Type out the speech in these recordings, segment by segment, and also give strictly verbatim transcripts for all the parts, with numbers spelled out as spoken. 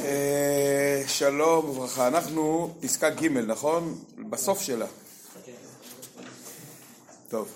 שלום וברכה, אנחנו פסקה ג', נכון? בסוף שלה. טוב.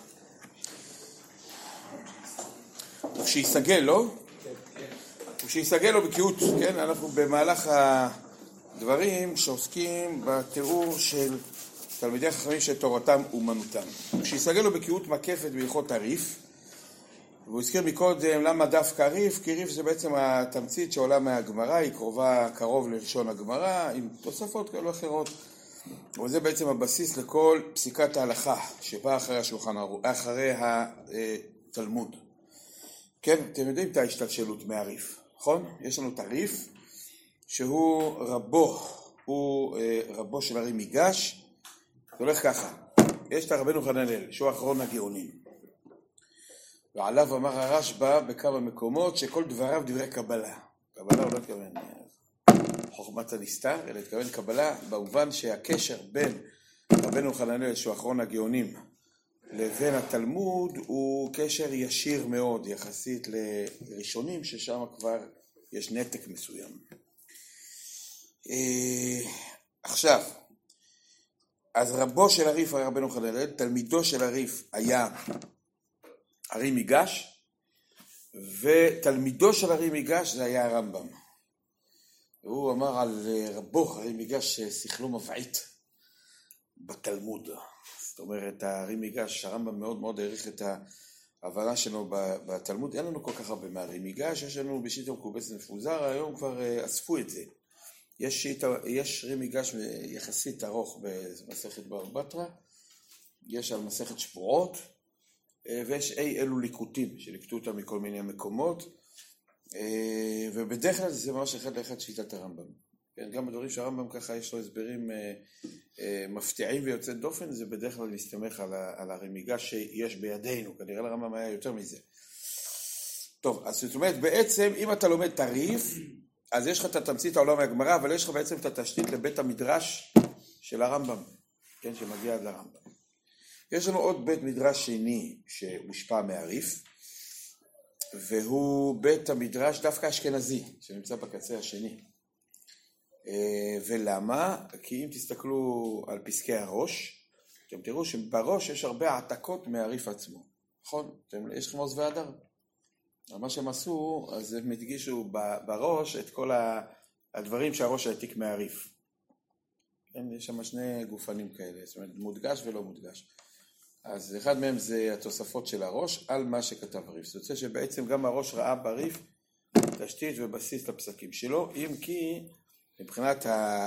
ושיסגל, לא? ושיסגל לו בקיאות, כן? אנחנו במהלך הדברים שעוסקים בתיאור של תלמידי חכמים שתורתם אומנותם. ושיסגל לו בקיאות מקפת בהלכות הריף, והוא הזכיר מקודם למה דווקא ריף, כי ריף זה בעצם התמצית שעולה מהגמרא, היא קרובה קרוב ללשון הגמרא, עם תוספות כאלה אחרות. וזה בעצם הבסיס לכל פסיקת ההלכה שבאה אחרי השולחן ערוך, אחרי התלמוד. כן, אתם יודעים את ההשתלשלות מהריף, נכון? יש לנו את הריף, שהוא רבו, הוא רבו של הרי מיגש, זה הולך ככה. יש את רבנו חננאל, שהוא אחרון הגאונים. ועליו אמר הרשב"א בכמה מקומות שכל דבריו דברי קבלה. קבלה הוא לא התכוון חוכמת הנסתר, אלא התכוון קבלה במובן שהקשר בין רבנו חננאל, שהוא אחרון הגאונים, לבין התלמוד הוא קשר ישיר מאוד יחסית לראשונים, ששם כבר יש נתק מסוים. עכשיו, אז רבו של הריף היה רבנו חננאל, תלמידו של הריף היה הרי מיגש, ותלמידו של הרי מיגש זה היה הרמב"ם. והוא אמר על רבו הרי מיגש ששכלו מבעית בתלמוד. זאת אומרת, הרי מיגש, הרמב"ם מאוד מאוד העריך את ההבנה שלו בתלמוד. אין לנו כל כך הרבה מהרי מיגש, יש לנו בשיטה מקובצת מפוזר, היום כבר אספו את זה. יש, שיטה, יש רי מיגש יחסית ארוך במסכת בבא בתרא, יש על מסכת שבועות, ויש אי אלו ליקוטים שליקטו אותם מכל מיני מקומות, ובדרך כלל זה ממש אחד לאחד שיטת הרמב"ם. גם בדברים שהרמב"ם ככה יש לו הסברים מפתיעים ויוצאת דופן, זה בדרך כלל מסתמך על הרמיגה שיש בידינו, כנראה לרמב"ם היה יותר מזה. טוב, אז זאת אומרת, בעצם אם אתה לומד תריף, אז יש לך את התמצית העולם מהגמרא, אבל יש לך בעצם את התשתית לבית המדרש של הרמב"ם, כן, שמגיע עד לרמב"ם. יש לנו עוד בית מדרש שני שמושפע מהריף, והוא בית המדרש דווקא אשכנזי, שנמצא בקצה השני. ולמה? כי אם תסתכלו על פסקי הראש, אתם תראו שבראש יש הרבה העתקות מהריף עצמו. נכון? יש לכם עוז והדר. מה שהם עשו, אז הם הדגישו בראש את כל הדברים שהראש העתיק מהריף. יש שם שני גופנים כאלה, זאת אומרת מודגש ולא מודגש. אז אחד מהם זה התוספות של הראש על מה שכתב הריף. זאת אומרת שבעצם גם הראש ראה בריף תשתית ובסיס לפסקים שלו, אם כי מבחינת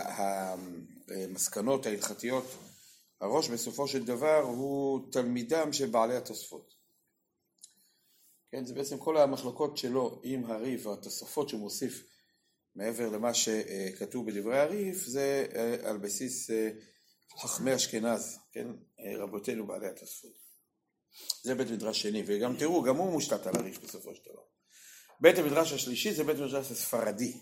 המסקנות ההלכתיות, הראש בסופו של דבר הוא תלמידם של בעלי התוספות. כן, זה בעצם כל המחלוקות שלו עם הריף והתוספות שהוא מוסיף מעבר למה שכתוב בדברי הריף, זה על בסיס חכמי אשכנז, כן, רבותינו בעלי התוספות. זה בית מדרש שני, וגם תראו, גם הוא מושתת על הריף בסופו של דבר. בית המדרש השלישי זה בית מדרש הספרדי,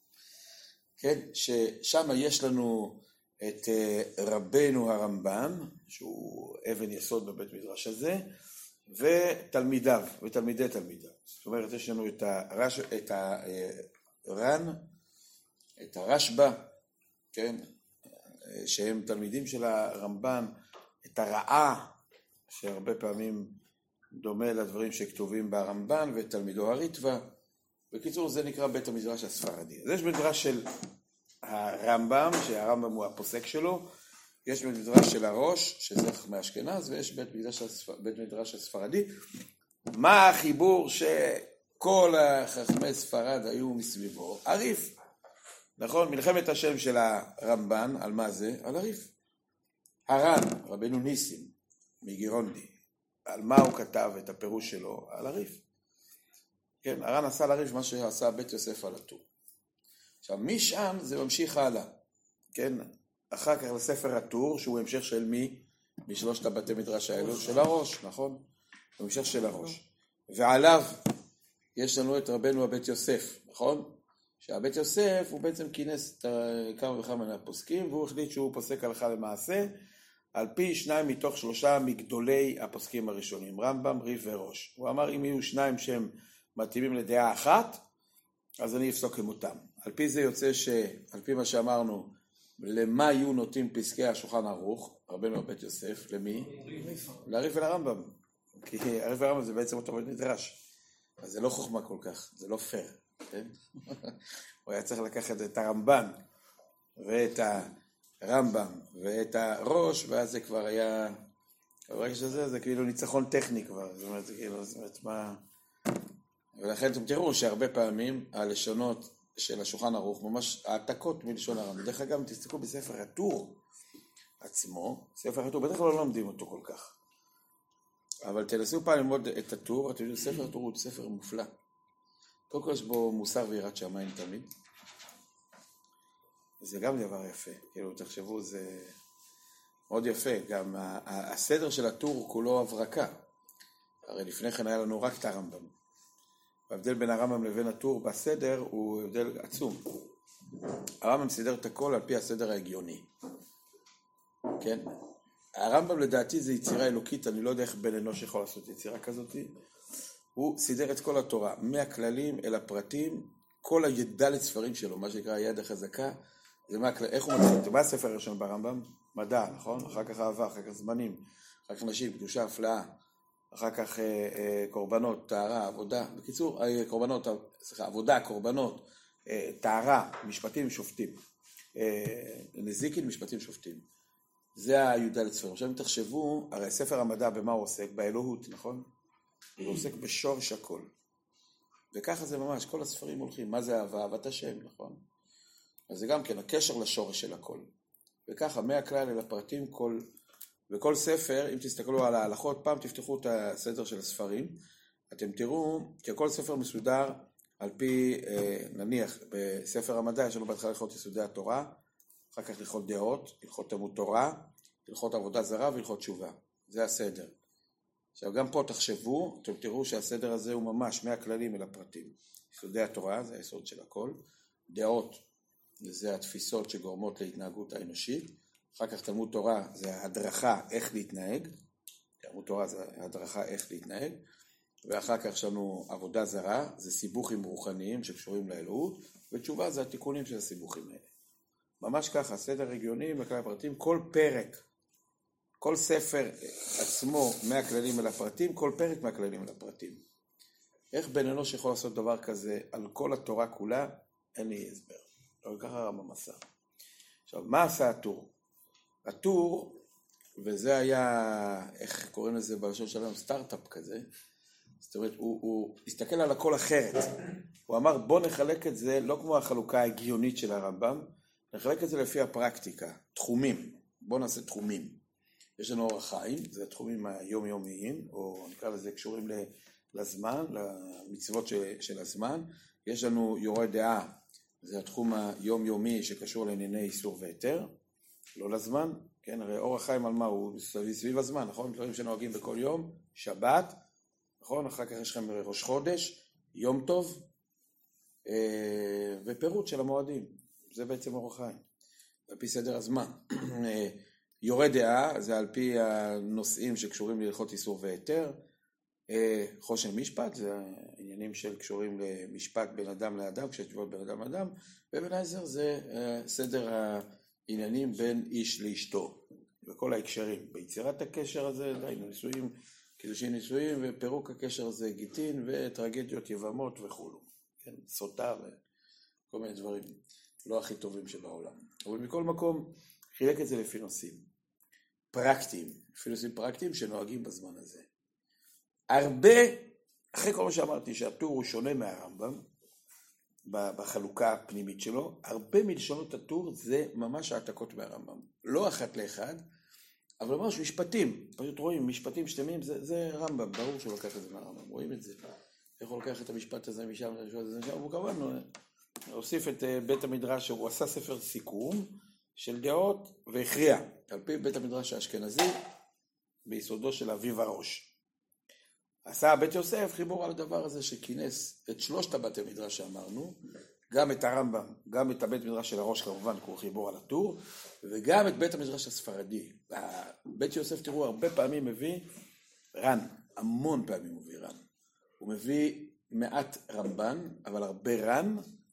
כן, ששם יש לנו את רבנו הרמב"ם, שהוא אבן יסוד בבית מדרש הזה, ותלמידיו, ותלמידי תלמידיו. זאת אומרת, יש לנו את הרש, את הר"ן, את הרשב"א, כן, שהם תלמידים של הרמב"ם, את הרעה, שהרבה פעמים דומה לדברים שכתובים ברמב"ן, ואת תלמידו הריטב"א. בקיצור, זה נקרא בית המדרש הספרדי. אז יש מדרש של הרמב"ם, שהרמב"ם הוא הפוסק שלו, יש בית מדרש של הראש, שזה חכמי אשכנז, ויש בית מדרש, בית מדרש הספרדי. מה החיבור שכל החכמי ספרד היו מסביבו? הריף. נכון, מלחמת השם של הרמב"ן, על מה זה? על הריף. הר"ן, רבנו ניסים, מגירונדי, על מה הוא כתב את הפירוש שלו? על הריף. כן, הר"ן עשה על הריף מה שעשה בית יוסף על הטור. עכשיו, משם זה ממשיך הלאה. כן, אחר כך לספר הטור, שהוא המשך של מי? משלושת הבתי מדרש האלו, של הראש, נכון? הוא המשך של הראש. ועליו יש לנו את רבנו הבית יוסף, נכון? שהבית יוסף הוא בעצם כינס כמה וכמה מהפוסקים, והוא החליט שהוא פוסק הלכה למעשה, על פי שניים מתוך שלושה מגדולי הפוסקים הראשונים, רמב"ם, ריף וראש. הוא אמר, אם יהיו שניים שהם מתאימים לדעה אחת, אז אני אפסוק כמותם. על פי זה יוצא שעל פי מה שאמרנו, למה יהיו נוטים פסקי השולחן ערוך, רבנו בית יוסף, למי? לריף ולרמב"ם. כי הריף ולרמב"ם זה בעצם אותו מדרש. אז זה לא חוכמה כל כך, זה לא פייר. כן? הוא היה צריך לקחת את הרמב"ן ואת הרמב"ם ואת הראש, ואז זה כבר היה, ברגע שזה, זה כאילו ניצחון טכני כבר. זאת אומרת, זה כאילו, זאת אומרת, מה... ולכן אתם תראו שהרבה פעמים הלשונות של השולחן ערוך, ממש העתקות מלשון הרמב"ם. דרך אגב, תסתכלו בספר הטור עצמו, ספר הטור, בדרך כלל לא לומדים אותו כל כך. אבל תנסו פעם ללמוד את הטור, אתם יודעים, ספר הטור הוא ספר מופלא. קודם כל יש בו מוסר ויראת שמיים תמיד. זה גם דבר יפה, כאילו תחשבו, זה מאוד יפה. גם הסדר של הטור כולו הברקה. הרי לפני כן היה לנו רק את הרמב"ם. ההבדל בין הרמב"ם לבין הטור בסדר הוא הבדל עצום. הרמב"ם סידר את הכל על פי הסדר ההגיוני. כן? הרמב"ם לדעתי זה יצירה אלוקית, אני לא יודע איך בן אנוש יכול לעשות יצירה כזאת. הוא סידר את כל התורה, מהכללים אל הפרטים, כל הידלת ספרים שלו, מה שנקרא היד החזקה, זה מה, איך הוא מתחיל? מה הספר הראשון ברמב"ם? מדע, נכון? אחר כך אהבה, אחר כך זמנים, אחר כך נשים, קדושה, הפלאה, אחר כך אה, אה, קורבנות, טהרה, עבודה, בקיצור, אה, קורבנות, סליחה, עבודה, קורבנות, אה, טהרה, משפטים, שופטים, אה, נזיקין, משפטים, שופטים. זה הי"ד ספרים. עכשיו אם תחשבו, הרי ספר המדע במה הוא עוסק? באלוהות, נכון? הוא עוסק בשורש הכל. וככה זה ממש, כל הספרים הולכים. מה זה אהבה? אהבת השם, נכון? אז זה גם כן הקשר לשורש של הכל. וככה, מהכלל אל הפרטים, כל... וכל ספר, אם תסתכלו על ההלכות, פעם תפתחו את הסדר של הספרים, אתם תראו שכל ספר מסודר על פי, נניח, בספר המדע, יש לנו בהתחלה הלכות יסודי התורה, אחר כך הלכות דעות, הלכות תלמוד תורה, הלכות עבודה זרה והלכות תשובה. זה הסדר. עכשיו גם פה תחשבו, אתם תראו שהסדר הזה הוא ממש מהכללים אל הפרטים. יסודי התורה, זה היסוד של הכל. דעות, זה התפיסות שגורמות להתנהגות האנושית. אחר כך תלמוד תורה, זה ההדרכה איך להתנהג. תלמוד תורה זה ההדרכה איך להתנהג. ואחר כך יש לנו עבודה זרה, זה סיבוכים רוחניים שקשורים לאלוהות. ותשובה זה התיקונים של הסיבוכים האלה. ממש ככה, סדר רגיוני, מכלל הפרטים, כל פרק, כל ספר עצמו מהכללים אל הפרטים, כל פרק מהכללים אל הפרטים. איך בן אנוש יכול לעשות דבר כזה על כל התורה כולה? אין לי הסבר. אבל ככה הרמב"ם עשה. עכשיו, מה עשה הטור? הטור, וזה היה, איך קוראים לזה בלשון שלנו, סטארט-אפ כזה, זאת אומרת, הוא, הוא הסתכל על הכל אחרת. הוא אמר, בוא נחלק את זה, לא כמו החלוקה ההגיונית של הרמב"ם, נחלק את זה לפי הפרקטיקה, תחומים. בוא נעשה תחומים. יש לנו אורח חיים, זה התחומים היומיומיים, או נקרא לזה קשורים לזמן, למצוות של, של הזמן. יש לנו יורה דעה, זה התחום היומיומי שקשור לענייני איסור והיתר, לא לזמן, כן, הרי אורח חיים על מה הוא סביב הזמן, נכון? דברים שנוהגים בכל יום, שבת, נכון? אחר כך יש לכם ראש חודש, יום טוב, ופירוט של המועדים. זה בעצם אורח חיים, על פי סדר הזמן. יורה דעה, זה על פי הנושאים שקשורים להלכות איסור והיתר. חושן משפט, זה העניינים שקשורים למשפט בין אדם לאדם, כשיש תשובות בין אדם לאדם. ובן עזר זה סדר העניינים בין איש לאשתו, וכל ההקשרים. ביצירת הקשר הזה, דיינו נישואים, קידושין נישואים, ופירוק הקשר הזה גיטין, וטרגדיות יבמות וכולו. כן, סוטה וכל מיני דברים. לא הכי טובים שבעולם. אבל מכל מקום, חילק את זה לפי נושאים פרקטיים, לפי נושאים פרקטיים שנוהגים בזמן הזה. הרבה, אחרי כל מה שאמרתי שהטור הוא שונה מהרמב"ם, בחלוקה הפנימית שלו, הרבה מלשונות הטור זה ממש העתקות מהרמב"ם. לא אחת לאחד, אבל ממש משפטים, פשוט רואים, משפטים שלמים, זה, זה רמב"ם, ברור שהוא לקח את זה מהרמב"ם, רואים את זה. איך הוא לקח את המשפט הזה משם, הוא כמובן הוסיף את בית המדרש, הוא עשה ספר סיכום של דעות והכריע, על פי בית המדרש האשכנזי, ביסודו של אביב הראש. עשה בית יוסף חיבור על הדבר הזה שכינס את שלושת הבתי מדרש שאמרנו, גם את הרמב"ם, גם את הבית מדרש של הראש כמובן, הוא חיבור על הטור, וגם את בית המדרש הספרדי. בית יוסף, תראו, הרבה פעמים מביא ר"ן, המון פעמים מביא ר"ן. הוא מביא מעט רמב"ן, אבל הרבה ר"ן,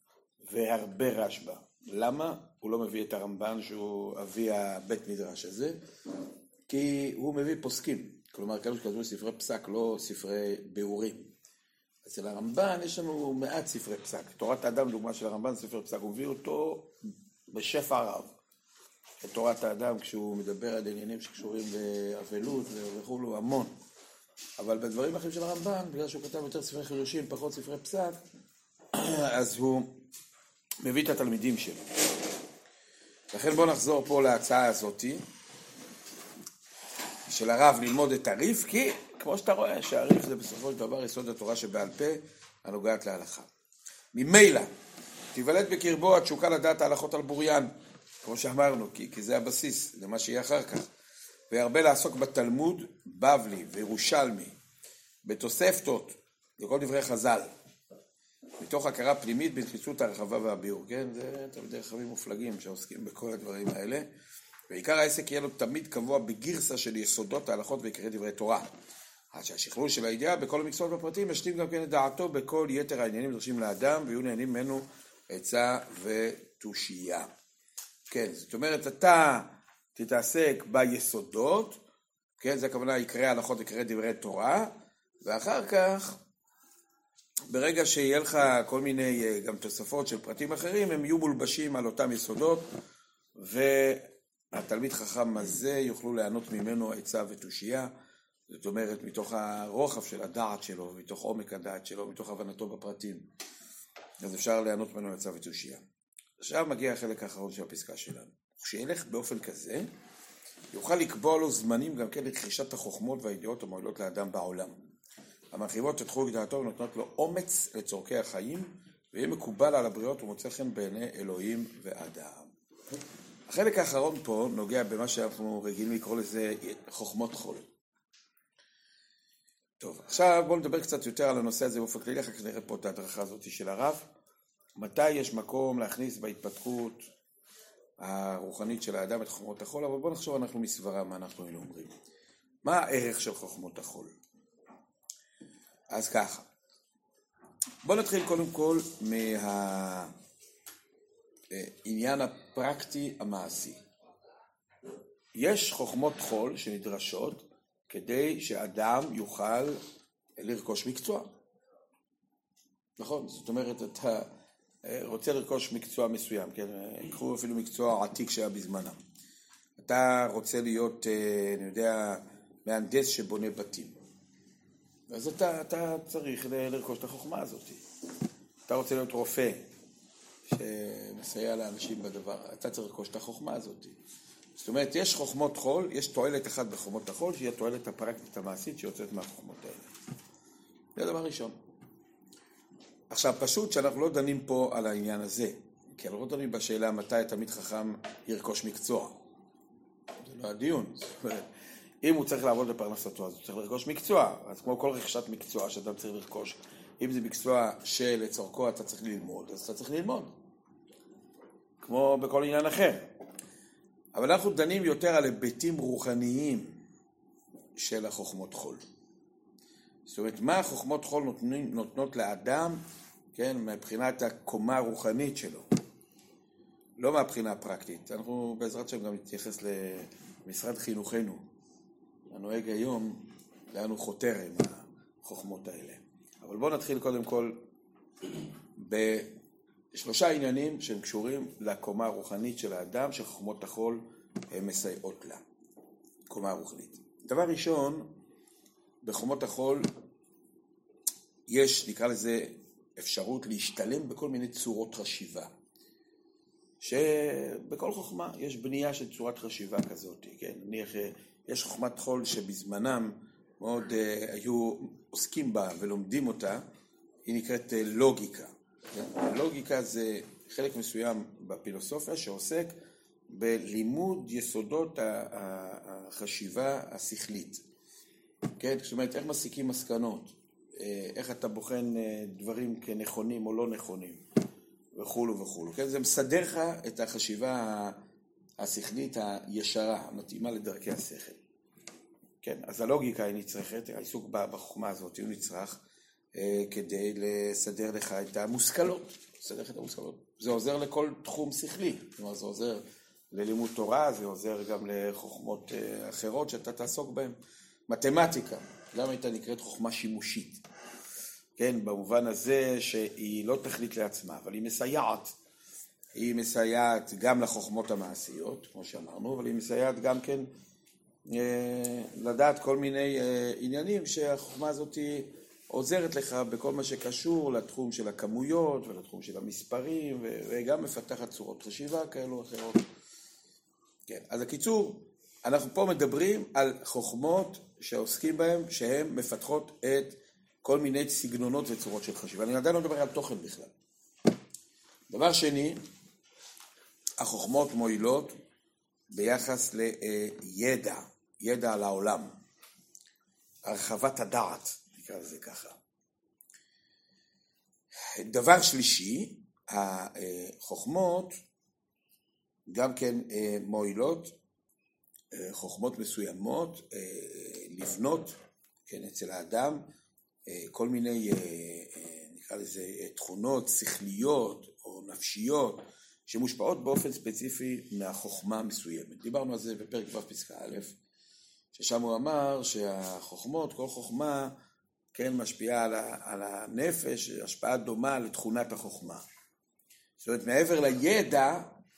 והרבה רשב"א. למה? הוא לא מביא את הרמב"ן שהוא אבי הבית מדרש הזה, כי הוא מביא פוסקים, כלומר כאלה שכתבו ספרי פסק, לא ספרי ביאורים. אצל הרמב"ן יש לנו מעט ספרי פסק. תורת האדם, דוגמה של הרמב"ן, ספר פסק, הוא מביא אותו בשפע רב. את תורת האדם, כשהוא מדבר על עניינים שקשורים לאבלות וכו', המון. אבל בדברים אחרים של הרמב"ן, בגלל שהוא כתב יותר ספרי חידושים, פחות ספרי פסק, אז הוא מביא את התלמידים שלו. לכן בואו נחזור פה להצעה הזאת, של הרב ללמוד את הריף, כי כמו שאתה רואה שהריף זה בסופו של דבר יסוד התורה שבעל פה הנוגעת להלכה. ממילא, תיוולד בקרבו התשוקה לדעת ההלכות על בוריין, כמו שאמרנו, כי, כי זה הבסיס למה שיהיה אחר כך. והרבה לעסוק בתלמוד, בבלי וירושלמי, בתוספתות, לכל דברי חז"ל, מתוך הכרה פנימית בנחיצות הרחבה והביאור, כן? זה תלמידי חכמים מופלגים שעוסקים בכל הדברים האלה. ועיקר העסק יהיה לו תמיד קבוע בגרסה של יסודות ההלכות ועיקרי דברי תורה. עד שהשכלול של הידיעה בכל המקצועות והפרטים משלים גם כן את דעתו בכל יתר העניינים דורשים לאדם, ויהיו נהנים ממנו עצה ותושייה. כן, זאת אומרת, אתה תתעסק ביסודות, כן, זה הכוונה עיקרי ההלכות ועיקרי דברי תורה, ואחר כך, ברגע שיהיה לך כל מיני גם תוספות של פרטים אחרים, הם יהיו מולבשים על אותם יסודות, והתלמיד חכם הזה יוכלו ליהנות ממנו עצה ותושייה, זאת אומרת, מתוך הרוחב של הדעת שלו, מתוך עומק הדעת שלו, מתוך הבנתו בפרטים. אז אפשר ליהנות ממנו עצה ותושייה. עכשיו מגיע החלק האחרון של הפסקה שלנו. כשילך באופן כזה, יוכל לקבוע לו זמנים גם כן לרכישת החוכמות והידיעות המועילות לאדם בעולם. המרחיבות את חוג דעתו ונותנות לו אומץ לצורכי החיים, ויהיה מקובל על הבריות ומוצא חן בעיני אלוהים ואדם. החלק האחרון פה נוגע במה שאנחנו רגילים לקרוא לזה חוכמות חול. טוב, עכשיו בואו נדבר קצת יותר על הנושא הזה באופן כללי, אחר כך נראה פה את ההדרכה הזאת של הרב. מתי יש מקום להכניס בהתפתחות הרוחנית של האדם את חוכמות החול, אבל בואו נחשוב אנחנו מסברה מה אנחנו היינו אומרים. מה הערך של חוכמות החול? אז ככה, בואו נתחיל קודם כל מהעניין הפרקטי המעשי. יש חוכמות חול שנדרשות כדי שאדם יוכל לרכוש מקצוע. נכון? זאת אומרת, אתה רוצה לרכוש מקצוע מסוים, כן? קחו אפילו מקצוע עתיק שהיה בזמנם. אתה רוצה להיות, אני יודע, מהנדס שבונה בתים. אז אתה, אתה צריך לרכוש את החוכמה הזאת. אתה רוצה להיות רופא שמסייע לאנשים בדבר, אתה צריך לרכוש את החוכמה הזאת. זאת אומרת, יש חוכמות חול, יש תועלת אחת בחוכמות החול, שהיא התועלת הפרקטית המעשית שיוצאת מהחוכמות האלה. זה דבר ראשון. עכשיו, פשוט שאנחנו לא דנים פה על העניין הזה, כי אנחנו לא דנים בשאלה מתי תלמיד חכם ירכוש מקצוע. זה לא הדיון. זאת אומרת, אם הוא צריך לעבוד בפרנסתו, אז הוא צריך לרכוש מקצוע. אז כמו כל רכישת מקצוע שאדם צריך לרכוש, אם זה מקצוע שלצורכו אתה צריך ללמוד, אז אתה צריך ללמוד. כמו בכל עניין אחר. אבל אנחנו דנים יותר על היבטים רוחניים של החוכמות חול. זאת אומרת, מה החוכמות חול נותנים, נותנות לאדם, כן, מבחינת הקומה הרוחנית שלו. לא מהבחינה הפרקטית. אנחנו בעזרת שם גם נתייחס למשרד חינוכנו. הנוהג היום, לאנו חותר עם החוכמות האלה. אבל בואו נתחיל קודם כל בשלושה עניינים שהם קשורים לקומה הרוחנית של האדם, שחוכמות החול מסייעות לה. קומה הרוחנית. דבר ראשון, בחוכמות החול יש, נקרא לזה, אפשרות להשתלם בכל מיני צורות חשיבה. שבכל חוכמה יש בנייה של צורת חשיבה כזאת, כן? נניח, יש חוכמת חול שבזמנם מאוד uh, היו עוסקים בה ולומדים אותה, היא נקראת uh, לוגיקה. כן? לוגיקה זה חלק מסוים בפילוסופיה שעוסק בלימוד יסודות החשיבה השכלית. כן? זאת אומרת, איך מסיקים מסקנות, איך אתה בוחן דברים כנכונים או לא נכונים, וכו' וכו'. כן? זה מסדר לך את החשיבה השכלית הישרה, המתאימה לדרכי השכל. כן? אז הלוגיקה היא נצרכת, העיסוק בחוכמה הזאת הוא נצרך, כדי לסדר לך את המושכלות, לסדר לך את המושכלות. זה עוזר לכל תחום שכלי, כלומר זה עוזר ללימוד תורה, זה עוזר גם לחוכמות אחרות שאתה תעסוק בהן. מתמטיקה, למה הייתה נקראת חוכמה שימושית? כן, במובן הזה שהיא לא תכלית לעצמה, אבל היא מסייעת. היא מסייעת גם לחוכמות המעשיות, כמו שאמרנו, אבל היא מסייעת גם כן אה, לדעת כל מיני אה, עניינים שהחוכמה הזאת עוזרת לך בכל מה שקשור לתחום של הכמויות ולתחום של המספרים, ו- וגם מפתחת צורות חשיבה כאלו אחרות. כן, אז הקיצור, אנחנו פה מדברים על חוכמות שעוסקים בהן, שהן מפתחות את כל מיני סגנונות וצורות של חשיבה. אני עדיין לא מדבר על תוכן בכלל. דבר שני, החוכמות מועילות ביחס לידע, ידע על העולם, הרחבת הדעת, נקרא לזה ככה. דבר שלישי, החוכמות גם כן מועילות, חוכמות מסוימות, לבנות, כן, אצל האדם, כל מיני, נקרא לזה, תכונות שכליות או נפשיות, שמושפעות באופן ספציפי מהחוכמה מסוימת. דיברנו על זה בפרק ו' פסקה א', ששם הוא אמר שהחוכמות, כל חוכמה, כן, משפיעה על, ה, על הנפש, השפעה דומה לתכונת החוכמה. זאת אומרת, מעבר לידע,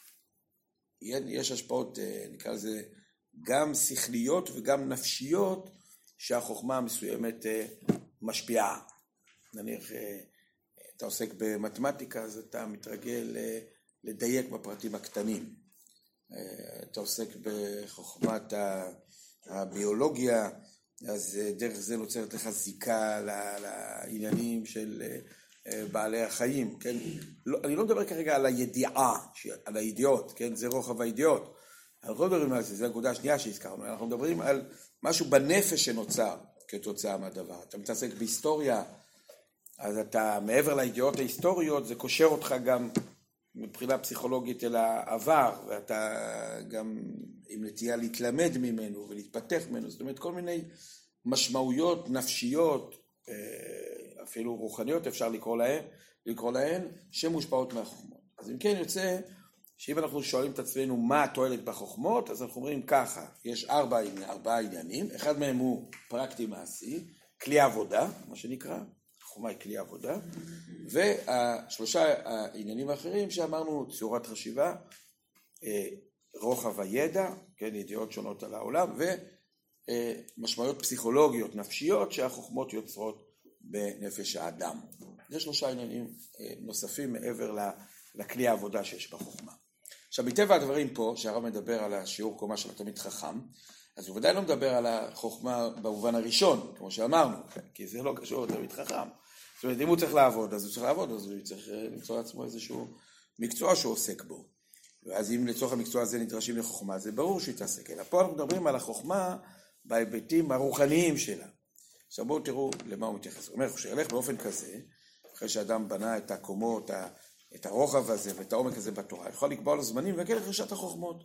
יש השפעות, נקרא לזה, גם שכליות וגם נפשיות, שהחוכמה המסוימת משפיעה. נניח, אתה עוסק במתמטיקה, אז אתה מתרגל לדייק בפרטים הקטנים. אתה עוסק בחוכמת הביולוגיה, אז דרך זה נוצרת לך זיקה לעניינים של בעלי החיים, כן? לא, אני לא מדבר כרגע על הידיעה, על הידיעות, כן? זה רוחב הידיעות. אנחנו לא מדברים על זה, זו הנקודה השנייה שהזכרנו. אנחנו מדברים על משהו בנפש שנוצר כתוצאה מהדבר. אתה מתעסק בהיסטוריה, אז אתה מעבר לידיעות ההיסטוריות, זה קושר אותך גם מבחינה פסיכולוגית אל העבר, ואתה גם עם נטייה להתלמד ממנו ולהתפתח ממנו. זאת אומרת, כל מיני משמעויות נפשיות, אפילו רוחניות אפשר לקרוא להן, לקרוא להן שמושפעות מהחוכמות. אז אם כן יוצא שאם אנחנו שואלים את עצמנו מה התועלת בחוכמות, אז אנחנו אומרים ככה, יש ארבע, ארבעה עניינים, אחד מהם הוא פרקטי מעשי, כלי עבודה, מה שנקרא, חוכמה היא כלי עבודה, והשלושה העניינים האחרים שאמרנו, צורת חשיבה, רוחב הידע, כן, ידיעות שונות על העולם, ומשמעויות פסיכולוגיות, נפשיות, שהחוכמות יוצרות בנפש האדם. זה שלושה עניינים נוספים מעבר לכלי העבודה שיש בחוכמה. עכשיו, מטבע הדברים פה, שהרב מדבר על השיעור קומה של התלמיד חכם, אז הוא ודאי לא מדבר על החוכמה במובן הראשון, כמו שאמרנו, כי זה לא קשור לתלמיד חכם. זאת אומרת, אם הוא צריך לעבוד, אז הוא צריך לעבוד, אז הוא צריך למצוא לעצמו איזשהו מקצוע שהוא עוסק בו. ואז אם לצורך המקצוע הזה נדרשים לחוכמה, זה ברור שהוא יתעסק. אלא פה אנחנו מדברים על החוכמה בהיבטים הרוחניים שלה. עכשיו בואו תראו למה הוא מתייחס. הוא אומר, שילך באופן כזה, אחרי שאדם בנה את הקומות, את הרוחב הזה ואת העומק הזה בתורה, יכול לקבוע לו זמנים וכן לרכישת החוכמות.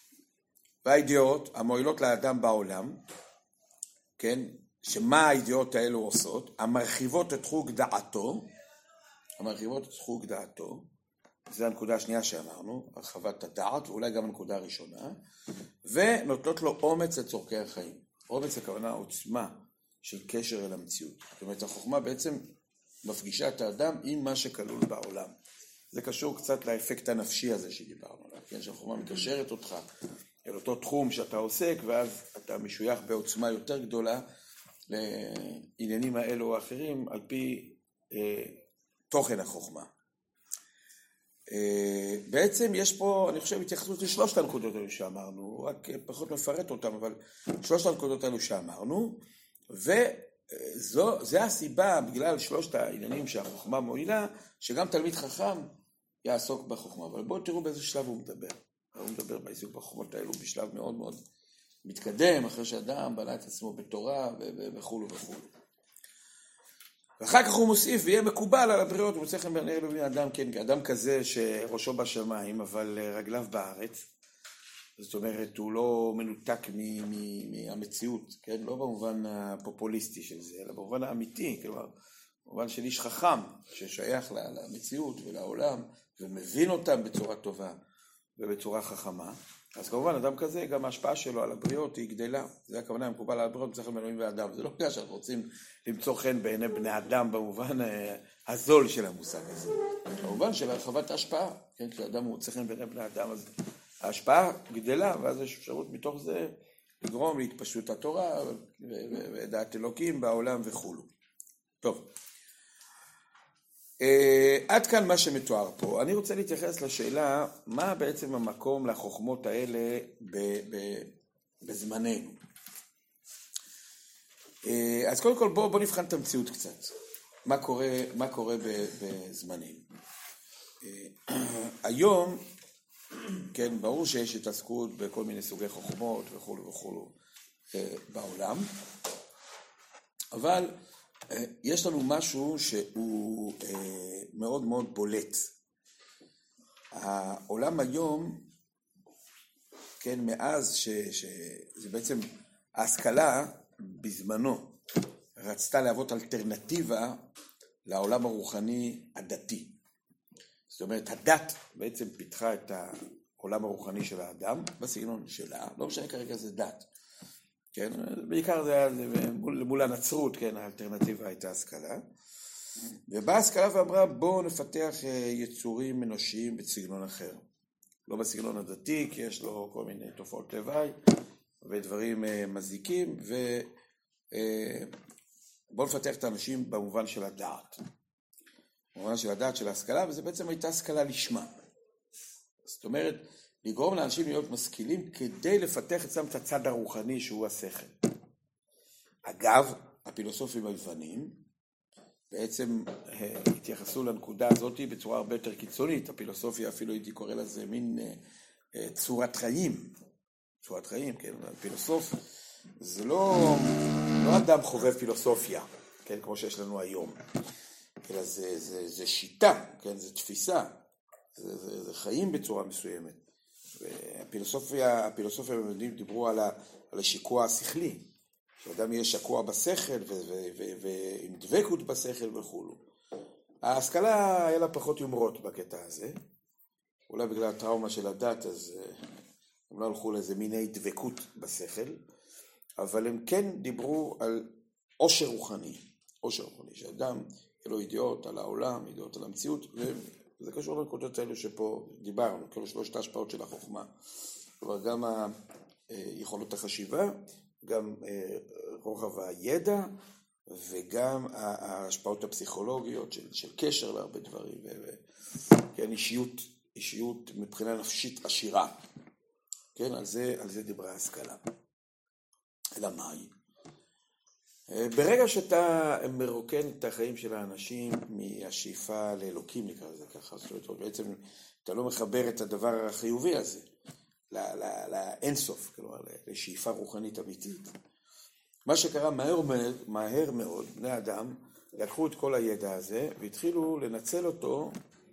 והידיעות המועילות לאדם בעולם, כן, שמה הידיעות האלו עושות? המרחיבות את חוג דעתו, המרחיבות את חוג דעתו, זו הנקודה השנייה שאמרנו, הרחבת הדעת, ואולי גם הנקודה הראשונה, ונותנות לו אומץ לצורכי החיים. אומץ הכוונה עוצמה של קשר אל המציאות. זאת אומרת, החוכמה בעצם מפגישה את האדם עם מה שכלול בעולם. זה קשור קצת לאפקט הנפשי הזה שדיברנו עליו, כן? שהחוכמה מקשרת אותך אל אותו תחום שאתה עוסק, ואז אתה משוייך בעוצמה יותר גדולה לעניינים האלו או האחרים, על פי אה, תוכן החוכמה. אה, בעצם יש פה, אני חושב, התייחסות לשלושת הנקודות האלו שאמרנו, רק פחות מפרט אותם, אבל שלושת הנקודות האלו שאמרנו, וזה הסיבה, בגלל שלושת העניינים שהחוכמה מועילה, שגם תלמיד חכם יעסוק בחוכמה. אבל בואו תראו באיזה שלב הוא מדבר. הוא מדבר בעיסוק בחוכמות האלו בשלב מאוד מאוד מתקדם, אחרי שאדם בנה את עצמו בתורה וכו' וכו'. ואחר כך הוא מוסיף, ויהיה מקובל על הבריות, הוא מוצא לכם בעיני אלוהים אדם, כן, אדם כזה שראשו בשמיים, אבל רגליו בארץ. זאת אומרת, הוא לא מנותק מהמציאות, כן? לא במובן הפופוליסטי של זה, אלא במובן האמיתי, כלומר, במובן של איש חכם, ששייך למציאות ולעולם, ומבין אותם בצורה טובה ובצורה חכמה, אז כמובן אדם כזה, גם ההשפעה שלו על הבריות היא גדלה. זה הכוונה המקובל על הבריות בשכל אלוהים ואדם. זה לא בגלל שאנחנו רוצים למצוא חן בעיני בני אדם במובן הזול של המושג הזה. במובן של הרחבת ההשפעה, כן, כשאדם מוצא חן בעיני בני אדם, אז ההשפעה גדלה, ואז יש אפשרות מתוך זה לגרום להתפשטות התורה ודעת אלוקים בעולם וכו'. טוב. Uh, עד כאן מה שמתואר פה. אני רוצה להתייחס לשאלה, מה בעצם המקום לחוכמות האלה ב- ב- בזמננו. Uh, אז קודם כל בוא, בוא נבחן את המציאות קצת. מה קורה, מה קורה ב- בזמננו. Uh, היום, כן, ברור שיש התעסקות בכל מיני סוגי חוכמות וכו' וכו' uh, בעולם, אבל יש לנו משהו שהוא מאוד מאוד בולט. העולם היום, כן, מאז ש, שזה בעצם ההשכלה בזמנו רצתה להוות אלטרנטיבה לעולם הרוחני הדתי. זאת אומרת, הדת בעצם פיתחה את העולם הרוחני של האדם בסגנון שלה, לא משנה כרגע זה דת. כן, בעיקר זה היה מול, מול הנצרות, כן, האלטרנטיבה הייתה השכלה. ובאה השכלה ואמרה, בואו נפתח יצורים אנושיים בסגנון אחר. לא בסגנון הדתי, כי יש לו כל מיני תופעות לוואי ודברים מזיקים, ובואו נפתח את האנשים במובן של הדעת. במובן של הדעת של ההשכלה, וזה בעצם הייתה השכלה לשמה. זאת אומרת, לגרום לאנשים להיות משכילים כדי לפתח אצלם את הצד הרוחני שהוא השכל. אגב, הפילוסופים היוונים בעצם התייחסו לנקודה הזאת בצורה הרבה יותר קיצונית. הפילוסופיה אפילו הייתי קורא לזה מין צורת חיים. צורת חיים, כן, הפילוסוף זה לא, לא אדם חובב פילוסופיה, כן, כמו שיש לנו היום. אלא זה, זה, זה שיטה, כן, זה תפיסה. זה, זה, זה חיים בצורה מסוימת. הפילוסופיה, הפילוסופיה במדעים דיברו על, ה, על השיקוע השכלי, שאדם יהיה שקוע בשכל ועם דבקות בשכל וכו'. ההשכלה היה לה פחות יומרות בקטע הזה, אולי בגלל הטראומה של הדת, אז הם לא הלכו לאיזה מיני דבקות בשכל, אבל הם כן דיברו על עושר רוחני, עושר רוחני, שאדם יהיה לו ידיעות על העולם, ידיעות על המציאות, וזה קשור לנקודות האלו שפה דיברנו, כאילו שלושת ההשפעות של החוכמה. כלומר, גם יכולות החשיבה, גם רוחב הידע, וגם ההשפעות הפסיכולוגיות של, של קשר להרבה דברים, וכן, אישיות, אישיות מבחינה נפשית עשירה. כן, על זה, על זה דיברה ההשכלה. אלא מהי? ברגע שאתה מרוקן את החיים של האנשים מהשאיפה לאלוקים, נקרא לזה ככה, זאת אומרת, בעצם אתה לא מחבר את הדבר החיובי הזה לאינסוף, כלומר, לשאיפה רוחנית אמיתית. מה שקרה מהר, מהר מאוד, בני אדם לקחו את כל הידע הזה והתחילו לנצל אותו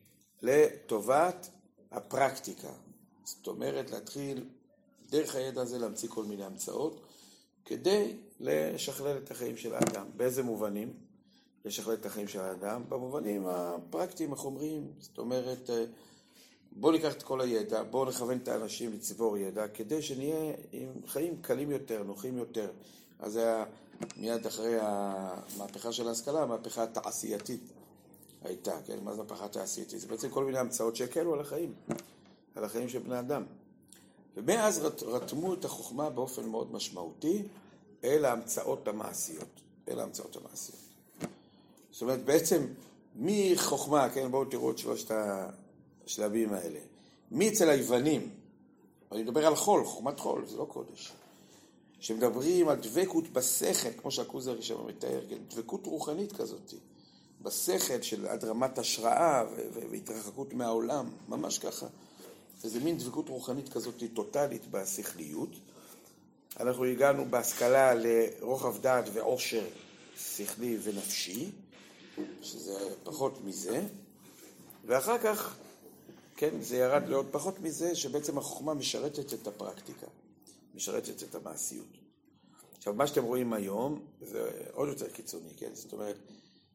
לטובת הפרקטיקה. זאת אומרת, להתחיל דרך הידע הזה להמציא כל מיני המצאות, כדי לשכלל את החיים של האדם. באיזה מובנים לשכלל את החיים של האדם? במובנים הפרקטיים, החומריים. זאת אומרת, בואו ניקח את כל הידע, בואו נכוון את האנשים לצבור ידע, כדי שנהיה עם חיים קלים יותר, נוחים יותר. אז זה היה מיד אחרי המהפכה של ההשכלה, המהפכה התעשייתית הייתה. כן? מה זה המהפכה התעשייתית? זה בעצם כל מיני המצאות שהקלו על החיים, על החיים של בני אדם. ומאז רתמו את החוכמה באופן מאוד משמעותי אל ההמצאות המעשיות. אל ההמצאות המעשיות. זאת אומרת, בעצם, מי חוכמה, כן, בואו תראו את שלושת השלבים האלה. מי אצל היוונים, אני מדבר על חול, חוכמת חול, זה לא קודש. שמדברים על דבקות בשכל, כמו שהכוזרי שם מתאר, כן, דבקות רוחנית כזאת, בשכל של עד רמת השראה והתרחקות מהעולם, ממש ככה. איזה מין דבקות רוחנית כזאת טוטלית בשכליות. אנחנו הגענו בהשכלה לרוחב דעת ועושר שכלי ונפשי, שזה פחות מזה, ואחר כך, כן, זה ירד לעוד פחות מזה, שבעצם החוכמה משרתת את הפרקטיקה, משרתת את המעשיות. עכשיו, מה שאתם רואים היום, זה עוד יותר קיצוני, כן? זאת אומרת,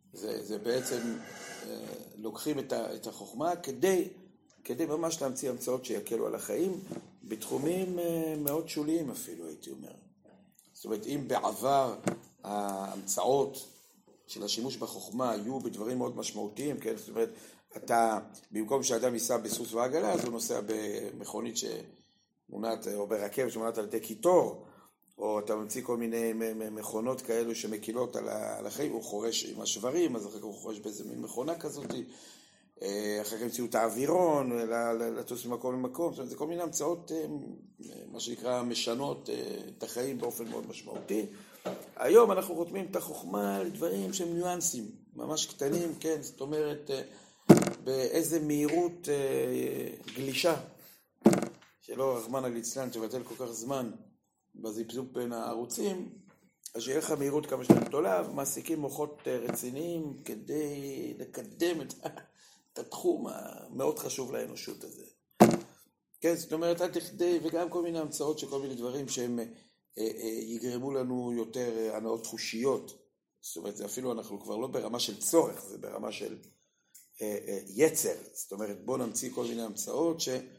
זה, זה בעצם לוקחים את, ה, את החוכמה כדי, כדי ממש להמציא המצאות שיקלו על החיים, בתחומים מאוד שוליים אפילו, הייתי אומר. זאת אומרת, אם בעבר ההמצאות של השימוש בחוכמה היו בדברים מאוד משמעותיים, כן? זאת אומרת, אתה, במקום שאדם ייסע בסוס ועגלה, אז הוא נוסע במכונית שמונעת, או ברכבת שמונעת על ידי קיטור, או אתה ממציא כל מיני מכונות כאלו שמקילות על החיים, הוא חורש עם השברים, אז אחר כך הוא חורש באיזה מין מכונה כזאת, אחר כך המציאו את האווירון, לטוס ממקום למקום, זאת אומרת, זה כל מיני המצאות, מה שנקרא, משנות את החיים באופן מאוד משמעותי. היום אנחנו חותמים את החוכמה לדברים שהם ניואנסים, ממש קטנים, כן, זאת אומרת, באיזה מהירות גלישה, שלא רחמנא ליצלן תבטל כל כך זמן בזיפזופ בין הערוצים, אז שיהיה לך מהירות כמה שאתה גדולה, ומעסיקים מוחות רציניים כדי לקדם את, את התחום המאוד חשוב לאנושות הזה. כן, זאת אומרת, עד לכדי, וגם כל מיני המצאות של כל מיני דברים שהם יגרמו לנו יותר הנאות תחושיות. זאת אומרת, זה אפילו אנחנו כבר לא ברמה של צורך, זה ברמה של יצר. זאת אומרת, בוא נמציא כל מיני המצאות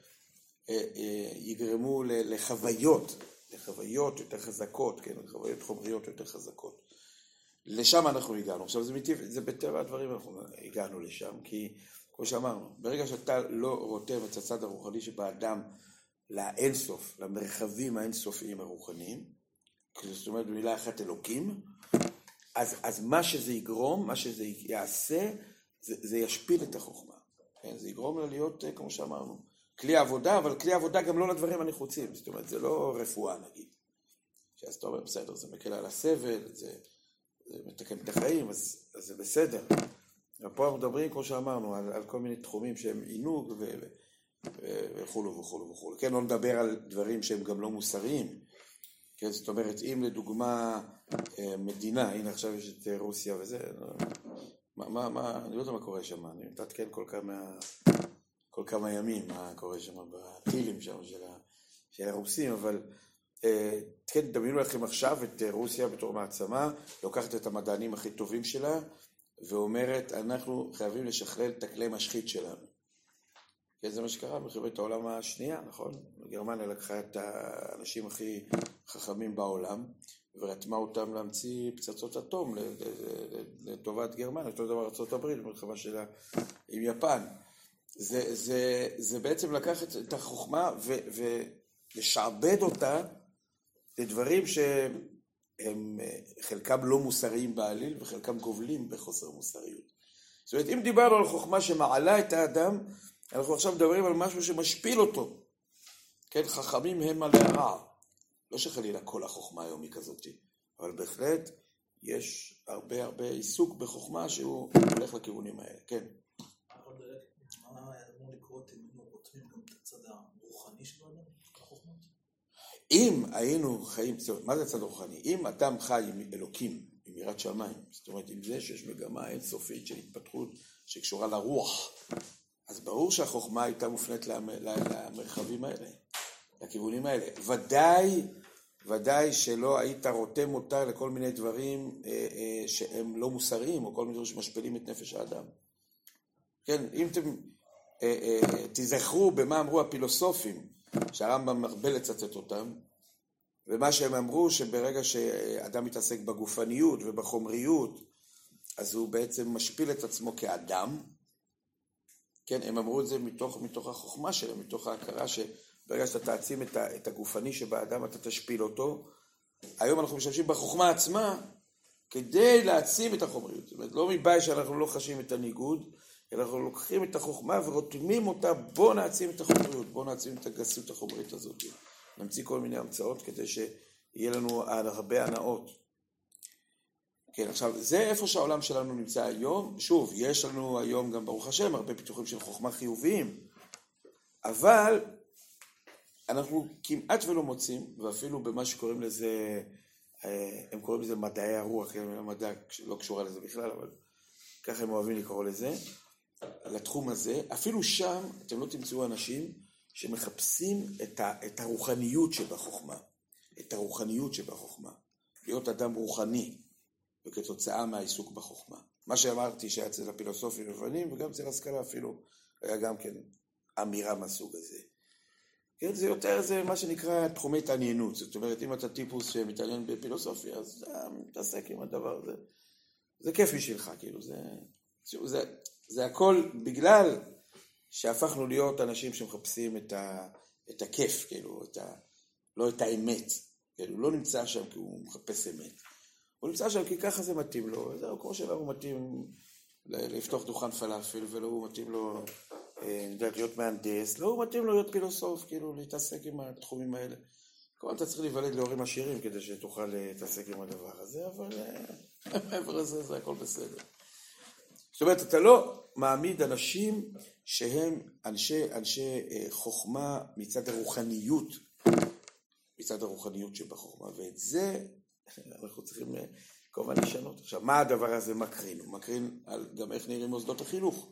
שיגרמו לחוויות, לחוויות יותר חזקות, כן, לחוויות חומריות יותר חזקות. לשם אנחנו הגענו. עכשיו, זה, מטיב, זה בטבע הדברים אנחנו הגענו לשם, כי כמו שאמרנו, ברגע שאתה לא רותם את הצד הרוחני שבאדם לאינסוף, למרחבים האינסופיים הרוחניים, זאת אומרת במילה אחת אלוקים, אז, אז מה שזה יגרום, מה שזה יעשה, זה, זה ישפיל את החוכמה. כן? זה יגרום לה להיות, כמו שאמרנו, כלי עבודה, אבל כלי עבודה גם לא לדברים הנחוצים. זאת אומרת, זה לא רפואה נגיד. שאז אתה אומר, בסדר, זה מקל על הסבל, זה, זה מתקן את החיים, אז, אז זה בסדר. ופה אנחנו מדברים, כמו שאמרנו, על, על כל מיני תחומים שהם עינוג ו... וכולו וכולו וכולו. כן, לא נדבר על דברים שהם גם לא מוסריים. כן, זאת אומרת, אם לדוגמה מדינה, הנה עכשיו יש את רוסיה וזה, מה, מה, מה, אני לא יודע מה קורה שם, אני מתעדכן כל כמה, כל כמה ימים מה קורה שם בטילים שם של, ה, של הרוסים, אבל כן, דמיינו לכם עכשיו את רוסיה בתור מעצמה, לוקחת את המדענים הכי טובים שלה, ואומרת, אנחנו חייבים לשכלל את הכלי משחית שלנו. כן, זה מה שקרה במלחמת העולם השנייה, נכון? גרמניה לקחה את האנשים הכי חכמים בעולם, ורתמה אותם להמציא פצצות אטום לטובת גרמניה, אותו דבר ארצות הברית, במלחמה שלה עם יפן. זה, זה, זה בעצם לקחת את החוכמה ולשעבד אותה לדברים שהם חלקם לא מוסריים בעליל, וחלקם גובלים בחוסר מוסריות. זאת אומרת, אם דיברנו על חוכמה שמעלה את האדם, אנחנו עכשיו מדברים על משהו שמשפיל אותו. כן, חכמים הם על הרע. לא שחלילה כל החוכמה היום היא כזאת, אבל בהחלט יש הרבה הרבה עיסוק בחוכמה שהוא הולך לכיוונים האלה. כן. אבל מה אמור לקרות אם היינו רותמים גם את הצד הרוחני של האדם, החוכמה? אם היינו חיים, מה זה הצד הרוחני? אם אדם חי עם אלוקים, עם יראת שמיים, זאת אומרת, עם זה שיש מגמה אינסופית של התפתחות שקשורה לרוח, אז ברור שהחוכמה הייתה מופנית למרחבים האלה, לכיוונים האלה. ודאי, ודאי שלא היית רותם אותה לכל מיני דברים אה, אה, שהם לא מוסריים, או כל מיני דברים שמשפילים את נפש האדם. כן, אם אתם אה, אה, תזכרו במה אמרו הפילוסופים, שהרמב"ם מרבה לצטט אותם, ומה שהם אמרו שברגע שאדם מתעסק בגופניות ובחומריות, אז הוא בעצם משפיל את עצמו כאדם, כן, הם אמרו את זה מתוך, מתוך החוכמה שלהם, מתוך ההכרה שברגע שאתה תעצים את, ה, את הגופני שבאדם אתה תשפיל אותו. היום אנחנו משתמשים בחוכמה עצמה כדי להעצים את החומריות. זאת אומרת, לא מבעיה שאנחנו לא חשים את הניגוד, אלא אנחנו לוקחים את החוכמה ורותמים אותה, בוא נעצים את החומריות, בוא נעצים את הגסות החומרית הזאת. נמציא כל מיני המצאות כדי שיהיה לנו הרבה הנאות. כן, עכשיו, זה איפה שהעולם שלנו נמצא היום. שוב, יש לנו היום גם ברוך השם הרבה פיתוחים של חוכמה חיוביים, אבל אנחנו כמעט ולא מוצאים, ואפילו במה שקוראים לזה, הם קוראים לזה מדעי הרוח, המדע לא קשורה לזה בכלל, אבל ככה הם אוהבים לקרוא לזה, לתחום הזה, אפילו שם אתם לא תמצאו אנשים שמחפשים את, ה, את הרוחניות שבחוכמה, את הרוחניות שבחוכמה, להיות אדם רוחני. וכתוצאה מהעיסוק בחוכמה. מה שאמרתי שהיה אצל הפילוסופים לבנים, וגם אצל השכלה אפילו, היה גם כן אמירה מהסוג הזה. כן, זה יותר, זה מה שנקרא תחומי התעניינות. זאת אומרת, אם אתה טיפוס שמתעניין בפילוסופיה, אז אתה מתעסק עם הדבר הזה. זה כיף בשבילך, כאילו, זה, זה, זה הכל בגלל שהפכנו להיות אנשים שמחפשים את, ה, את הכיף, כאילו, את ה, לא את האמת. כאילו, לא נמצא שם כי הוא מחפש אמת. הוא נמצא שם כי ככה זה מתאים לו. זהו, כמו שלא הוא מתאים לפתוח דוכן פלאפל, ולא הוא מתאים לו להיות מהנדס, לא הוא מתאים לו להיות פילוסוף, כאילו, להתעסק עם התחומים האלה. כמובן, אתה צריך להיוולד להורים עשירים כדי שתוכל להתעסק עם הדבר הזה, אבל מעבר לזה, זה הכל בסדר. זאת אומרת, אתה לא מעמיד אנשים שהם אנשי, אנשי חוכמה מצד הרוחניות, מצד הרוחניות שבחוכמה, ואת זה אנחנו צריכים כמובן לשנות. עכשיו, מה הדבר הזה מקרין? הוא מקרין על גם איך נראים מוסדות החינוך.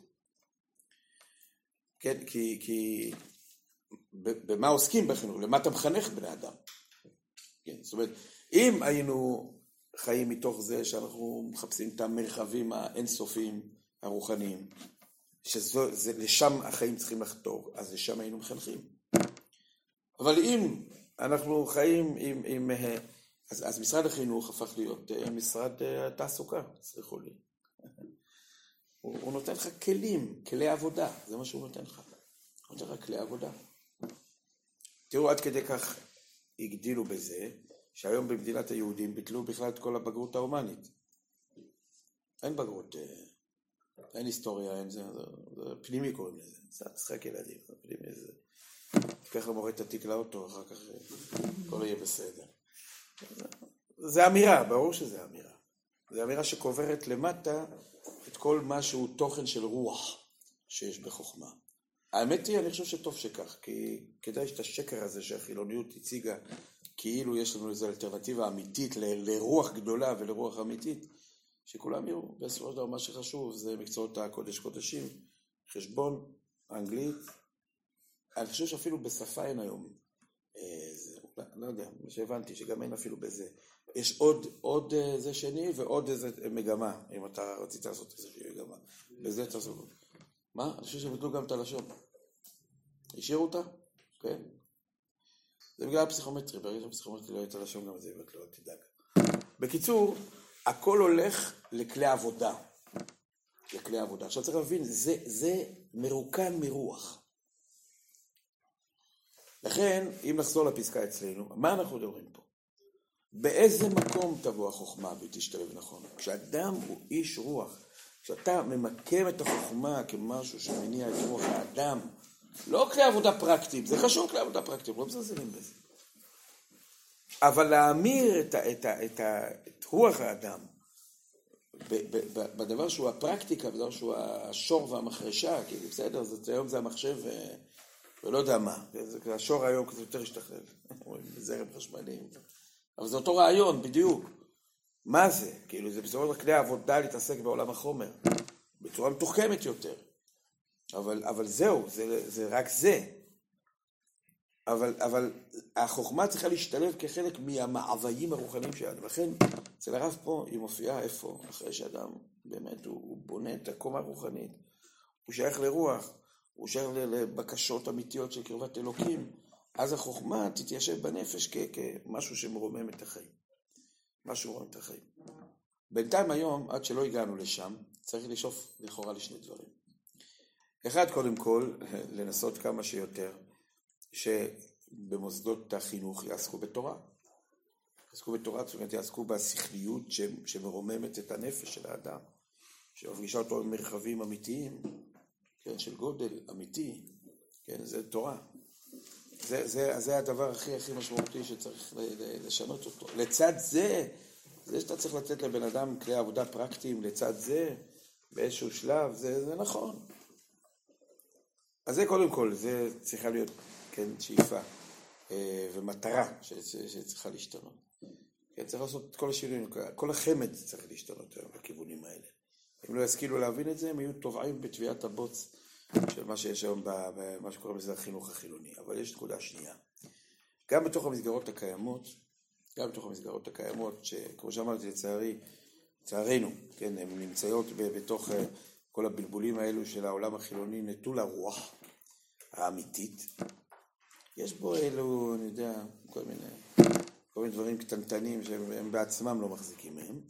כן, כי, כי במה עוסקים בחינוך? למה אתה מחנך בני אדם? כן, זאת אומרת, אם היינו חיים מתוך זה שאנחנו מחפשים את המרחבים האינסופיים הרוחניים, שלשם החיים צריכים לחתור, אז לשם היינו מחנכים. אבל אם אנחנו חיים עם, עם אז, אז משרד החינוך הפך להיות משרד התעסוקה, סליחו לי. הוא, הוא נותן לך כלים, כלי עבודה, זה מה שהוא נותן לך. הוא נותן לך כלי עבודה. תראו, עד כדי כך הגדילו בזה, שהיום במדינת היהודים ביטלו בכלל את כל הבגרות ההומנית. אין בגרות, אין היסטוריה, אין זה, זה, זה פנימי קוראים לזה. זה משחק ילדים, זה פנימי זה. תיקח למורה את התיק לאוטו, אחר כך הכל יהיה בסדר. זה אמירה, ברור שזה אמירה. זה אמירה שקוברת למטה את כל מה שהוא תוכן של רוח שיש בחוכמה. האמת היא, אני חושב שטוב שכך, כי כדאי שאת השקר הזה שהחילוניות הציגה, כאילו יש לנו איזו אלטרנטיבה אמיתית ל- לרוח גדולה ולרוח אמיתית, שכולם יראו. בסופו של דבר מה שחשוב זה מקצועות הקודש קודשים, חשבון, אנגלית. אני חושב שאפילו בשפה אין היום, זה, לא יודע, שהבנתי שגם אין אפילו בזה. יש עוד, עוד זה שני ועוד איזה מגמה, אם אתה רצית לעשות איזה מגמה. בזה אתה עושה. מה? אני חושב שבטלו גם את הלשון. השאירו אותה? כן. זה בגלל הפסיכומטרי, ברגע שהפסיכומטרי לא יהיה את הלשון גם את זה יבטלו, תדאג. בקיצור, הכל הולך לכלי עבודה. לכלי עבודה. עכשיו צריך להבין, זה, זה מרוקן מרוח. לכן, אם נחזור לפסקה אצלנו, מה אנחנו מדברים פה? באיזה מקום תבוא החוכמה ותשתלב נכון? כשאדם הוא איש רוח, כשאתה ממקם את החוכמה כמשהו שמניע את רוח האדם, לא כלי עבודה פרקטיים, זה חשוב כלי עבודה פרקטיים, לא מזלזלים בזה. אבל להאמיר את, ה, את, ה, את, ה, את רוח האדם, ב, ב, ב, בדבר שהוא הפרקטיקה, בדבר שהוא השור והמחרשה, כי בסדר, זה, היום זה המחשב ו, ולא יודע מה, זה, השור היום כזה יותר השתכלל, זרם חשמלי, אבל זה אותו רעיון בדיוק. מה זה? כאילו זה בסופו של דבר כלי העבודה להתעסק בעולם החומר, בצורה מתוחכמת יותר. אבל, אבל זהו, זה, זה רק זה. אבל, אבל החוכמה צריכה להשתלב כחלק מהמעוויים הרוחניים שלנו. לכן, אצל הרב פה היא מופיעה איפה? אחרי שאדם באמת הוא, הוא בונה את הקומה הרוחנית. הוא שייך לרוח, הוא שייך לבקשות אמיתיות של קרבת אלוקים. אז החוכמה תתיישב בנפש כ, כמשהו שמרומם את החיים. משהו מרומם את החיים. בינתיים היום, עד שלא הגענו לשם, צריך לשאוף לכאורה לשני דברים. אחד, קודם כל, לנסות כמה שיותר, שבמוסדות החינוך יעסקו בתורה. יעסקו בתורה, זאת אומרת, יעסקו בשכליות שמרוממת את הנפש של האדם, שמפגישה אותו במרחבים אמיתיים, כן, של גודל אמיתי, כן, זה תורה. זה, זה, זה הדבר הכי הכי משמעותי שצריך לשנות אותו. לצד זה, זה שאתה צריך לתת לבן אדם כלי עבודה פרקטיים, לצד זה, באיזשהו שלב, זה, זה נכון. אז זה קודם כל, זה צריכה להיות, כן, שאיפה ומטרה שצריכה להשתנות. כן, צריך לעשות את כל השינויים, כל החמד צריך להשתנות בכיוונים האלה. אם לא ישכילו להבין את זה, הם יהיו טובעים בתביעת הבוץ של מה שיש היום, במה שקוראים לזה החינוך החילוני. אבל יש נקודה שנייה. גם בתוך המסגרות הקיימות, גם בתוך המסגרות הקיימות, שכמו שאמרתי לצערי, לצערנו, כן, הן נמצאות בתוך כל הבלבולים האלו של העולם החילוני, נטול הרוח האמיתית. יש בו אלו, אני יודע, כל מיני, כל מיני דברים קטנטנים שהם בעצמם לא מחזיקים מהם.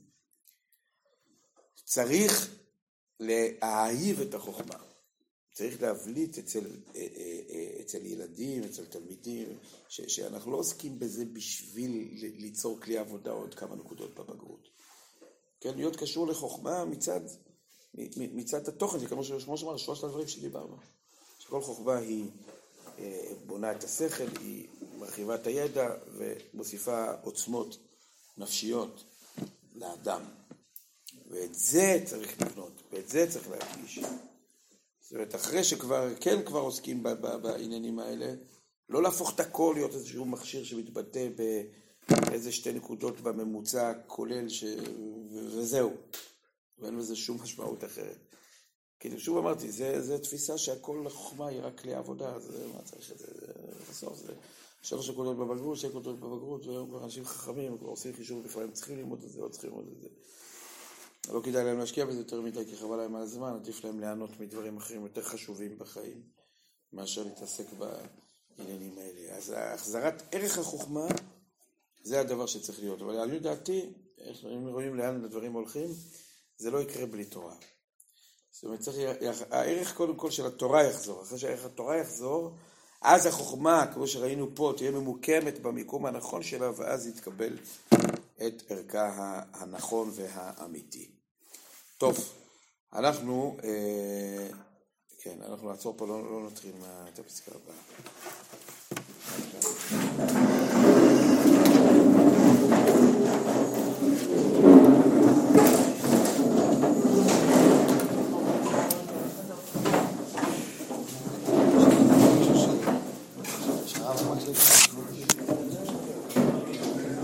צריך להאהיב את החוכמה. צריך להבליט אצל, אצל ילדים, אצל תלמידים, ש, שאנחנו לא עוסקים בזה בשביל ליצור כלי עבודה עוד כמה נקודות בבגרות. כן, להיות קשור לחוכמה מצד, מצד התוכן, זה כמו שאמר, שלושת הדברים שדיברנו. שכל חוכמה היא בונה את השכל, היא מרחיבה את הידע ומוסיפה עוצמות נפשיות לאדם. ואת זה צריך לבנות, ואת זה צריך להרגיש. זאת אומרת, אחרי שכבר, כן כבר עוסקים בעניינים האלה, לא להפוך את הכל להיות איזשהו מכשיר שמתבטא באיזה שתי נקודות בממוצע כולל, ש... וזהו. ואין לזה שום משמעות אחרת. כי שוב אמרתי, זה, זה תפיסה שהכל לחוכמה היא רק כלי עבודה, אז מה צריך את זה? בסוף זה שלוש נקודות בבגרות, שתי נקודות בבגרות, ואנשים חכמים, עושים חישוב בכלל, הם צריכים ללמוד את זה, או צריכים ללמוד את זה. לא כדאי להם להשקיע בזה יותר מדי, כי חבל להם על הזמן, עדיף להם ליהנות מדברים אחרים יותר חשובים בחיים, מאשר להתעסק בעניינים האלה. אז החזרת ערך החוכמה, זה הדבר שצריך להיות. אבל על דעתי, אם רואים לאן הדברים הולכים, זה לא יקרה בלי תורה. זאת אומרת, צריך, הערך קודם כל של התורה יחזור. אחרי שהערך התורה יחזור, אז החוכמה, כמו שראינו פה, תהיה ממוקמת במיקום הנכון שלה, ואז יתקבל את ערכה הנכון והאמיתי. טוב, אנחנו, אה, כן, אנחנו נעצור פה, לא, לא נתחיל את הפסקה הבאה.